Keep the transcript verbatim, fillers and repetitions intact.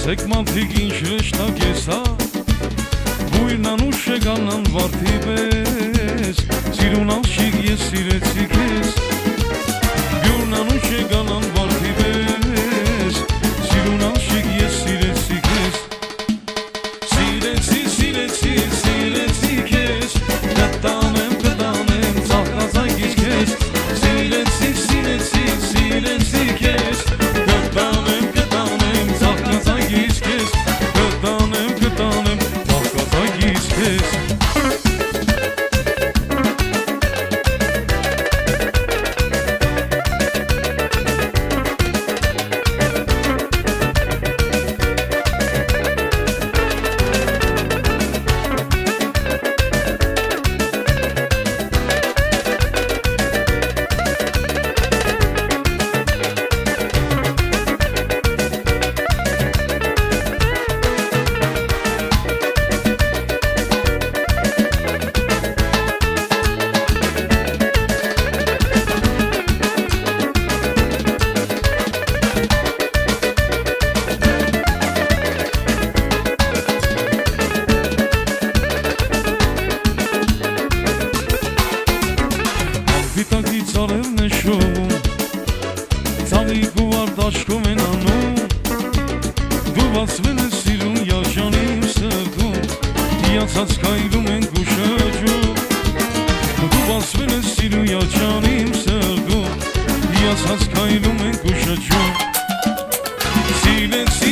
Ասեք մարդիկ ինչ հրեշտակ ես հա Բույրն անուշ է գանան վարդի պես Սիրուն ալշիկ ես սիրեցի քեզ Բյուրն անուշ է գանան վարդի պես Սիրուն ալշիկ ես սիրեցի քեզ Սիրեցի, սիրեցի, սիրեցի քեզ Կտանեմ, կտանեմ, ծաղկազայգից քեզ Սիրեցի, սիրեցի, սիրեցի քեզ Կտանեմ, կտանեմ, ծաղկազայգից քեզ Կտանեմ, կտանեմ, ծաղկազայգից քեզ Պիտակից արևն է շովում Ծաղիկ ու արդաշկում են անում Դու բացվել ես սիրուն յաջանի իմ սրտում Հիացած քայլում ենք ու շրջում Դու բացվել ես սիրուն յաջանի իմ սրտում Հիացած քայլում ենք ու շրջում Սիրեցի